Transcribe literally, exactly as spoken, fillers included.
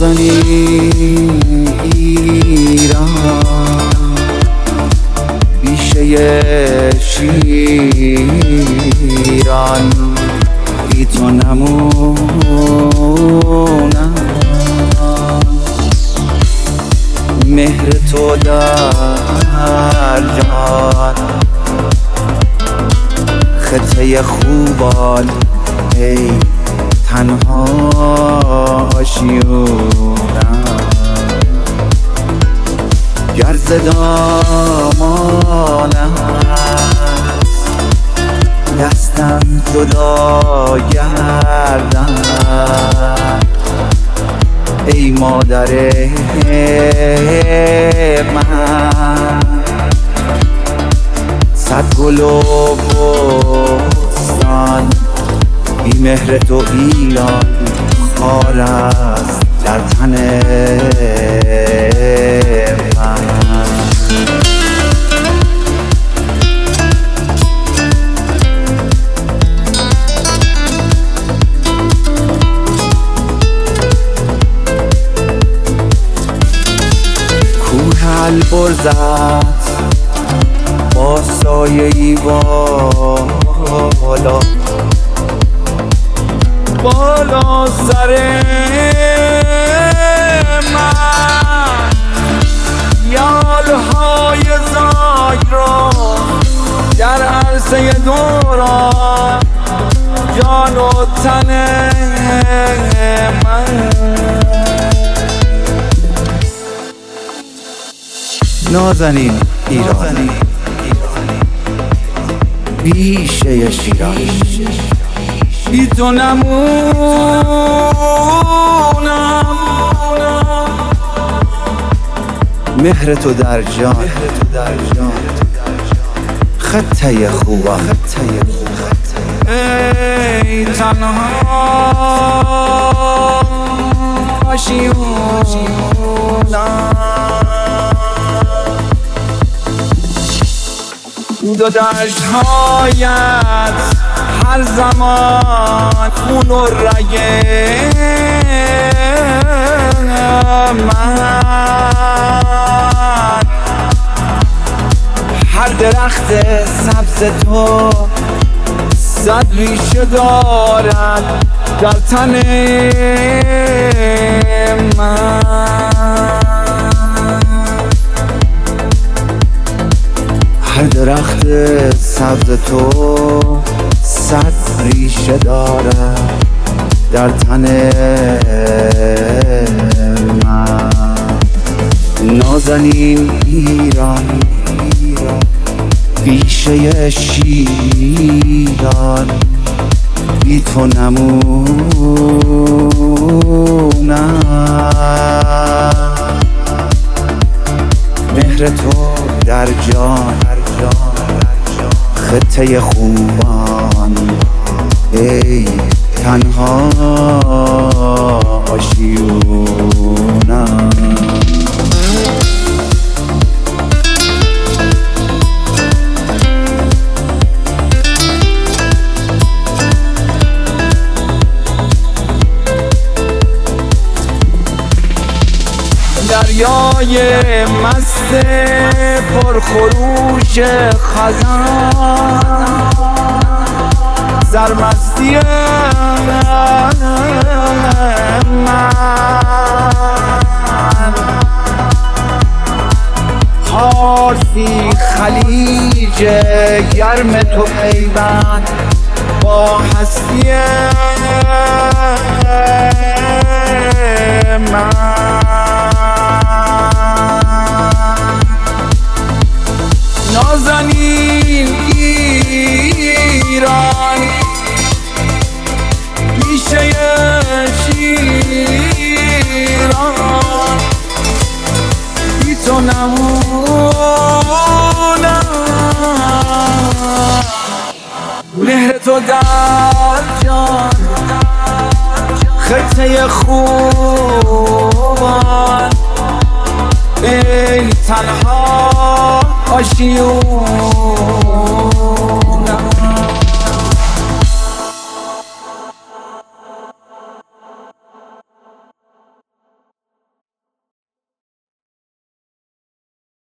نازنین ایران بیشه شیران بی تو نمونم مهر تو در جان خطه خوبان ای تنها آشیونم گر ز دامانم دستم جدا گردم ای مادر من صد گل و بستان بی مهر تو ایران خار است در تن من کوه البرزت با سایه‌ای بالا بالا سر من یالهای زاگ را در عرصه دوران جان و تن من نازنین ایران بیشه شیران بی تو نمونم مهر تو در جان خطه خوبان ای تنها آشیونم دو دشت‌هایت هر زمان خون و رگ من هر درخت سبز تو صد ریشه دارد در تن من هر درخت سبز تو صد ریشه دارد در تن من نازنین ایران بیشه شیران بی تو نمونم مهر تو در جان خطه خوبان ای تنها آشیونم دریای مست پرخروش خزان سرمستی من پارسی خلیج گرم تو پیوند با هستی من نازنین ایران بیشه شیران بی تو نمونم مهر تو در جان خطه خوبان ای تنها آشیون